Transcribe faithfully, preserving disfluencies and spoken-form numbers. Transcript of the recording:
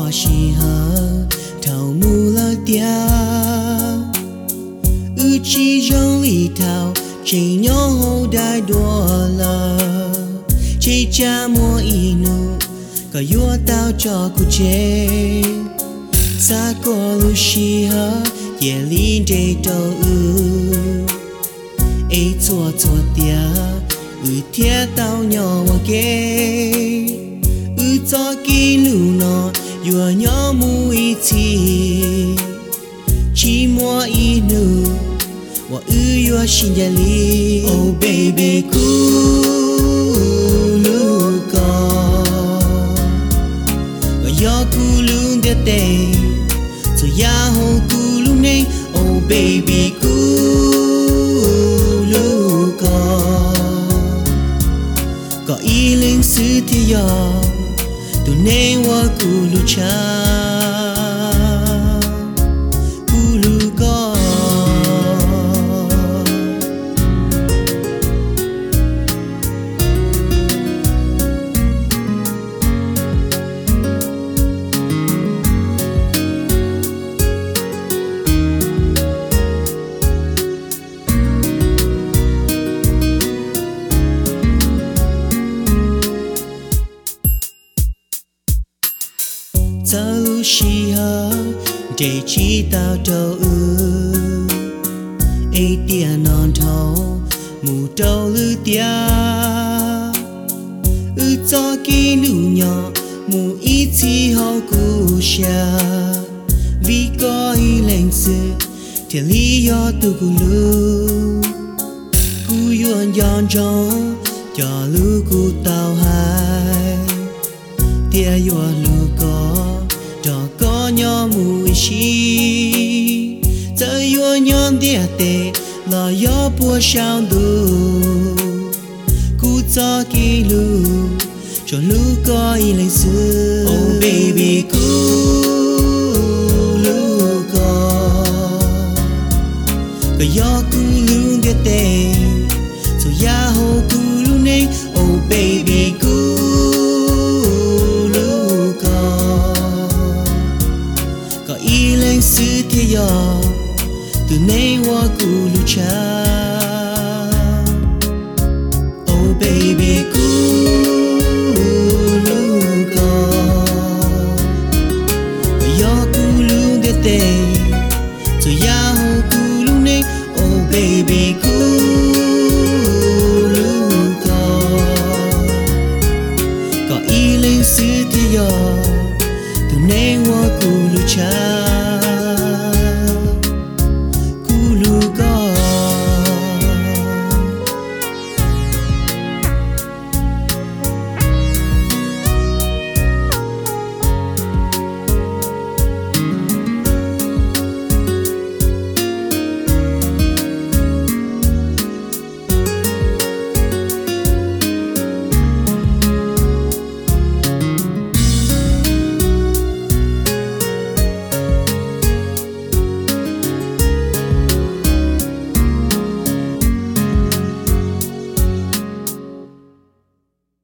shi hờ thảo mu la tia ư chi trong li thảo chỉ nhớ hậu đại đua la chỉ cha mua inu có yua tao cho cô chế sa cô lu shi hờ ye li de đâu ư ấy chua chua tia ư tia tao nhỏ mà kê ư cho kỳ nụ nó yua nhỏ mùi chi chỉ mua inu wa ư yua xin gia li oh baby cool lu co và yo cool lu de te so ya ho cool lu ne oh baby cool lu co có ý linh sư thì yo tu ne wa cool lu cha sao shi ha để chi tao đâu ư ấy tiền non thâu mù đâu lư tia ư cho kỳ nụ nhỏ mù ít chi hậu cú xa vì có ý lệnh sự thì lý do tu cú lu cú yuan yon trong cho lu cú tao hai tia yuan lu có đó có nhỏ mùi chi giờ yo nhon địa tê là yo bùa sao đủ cú cho kỳ lu cho lu có ý lấy xưa oh baby cool lu có có yo cú lu địa tê so ya ho cú lu ne oh baby cool lu có có ý lên sư thì yo từ nay wa cu lu cha oh baby cool lu co yo cu lu de te so ya ho cu lu ne oh baby cool lu co có ý lên sư thì yo từ nay wa cu lu cha